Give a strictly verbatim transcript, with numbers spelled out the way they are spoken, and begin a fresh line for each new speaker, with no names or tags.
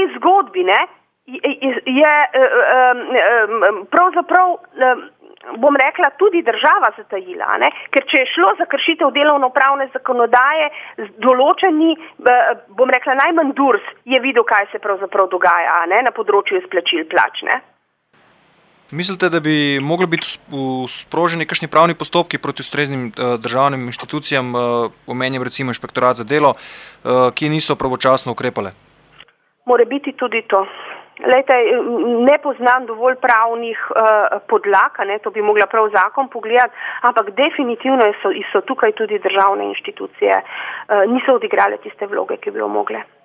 tej zgodbi, ne, je, je pravzaprav, bom rekla, tudi država zatajila, ne, ker če je šlo za kršitev delovno-pravne zakonodaje z določeni, bom rekla, najmanj Durs je videl, kaj se pravzaprav dogaja, ne, na področju izplačil plač, ne.
Mislite, da bi mogli biti sproženi kakšni pravni postopki proti ustreznim državnim inštitucijam, omenjam recimo Inšpektorat za delo, ki niso pravočasno ukrepale?
More biti tudi to. Lejte, ne poznam dovolj pravnih podlag, ne, to bi mogla prav zakon pogledati, ampak definitivno so, so tukaj tudi državne inštitucije, niso odigrale tiste vloge, ki bi jo mogle.